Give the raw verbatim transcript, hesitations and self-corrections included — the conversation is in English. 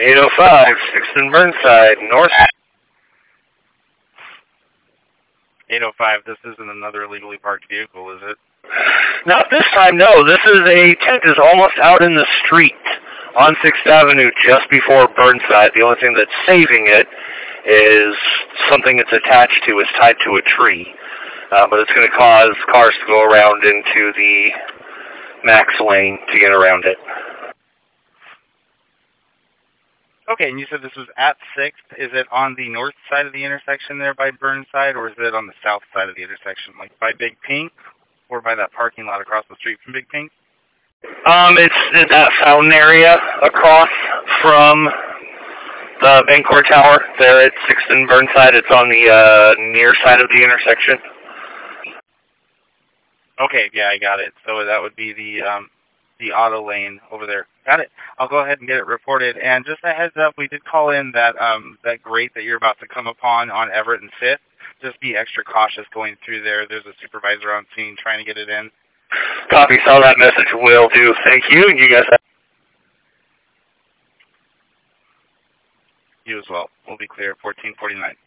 eight oh five, sixth and Burnside, north. eight oh five, this isn't another illegally parked vehicle, is it? Not this time, no. This is a tent is almost out in the street on sixth Avenue just before Burnside. The only thing that's saving it is something it's attached to is tied to a tree. Uh, but it's going to cause cars to go around into the Max lane to get around it. Okay, and you said this was at sixth. Is it on the north side of the intersection there by Burnside, or is it on the south side of the intersection, like by Big Pink, or by that parking lot across the street from Big Pink? Um, it's in that fountain area across from the Bancorp Tower there at sixth and Burnside. It's on the uh, near side of the intersection. Okay, yeah, I got it. So that would be the um, the auto lane over there. Got it. I'll go ahead and get it reported. And just a heads up, we did call in that um, that grate that you're about to come upon on Everett and fifth. Just be extra cautious going through there. There's a supervisor on scene trying to get it in. Copy. Saw that message. Will do. Thank you. You guys have You as well. We'll be clear at fourteen forty-nine.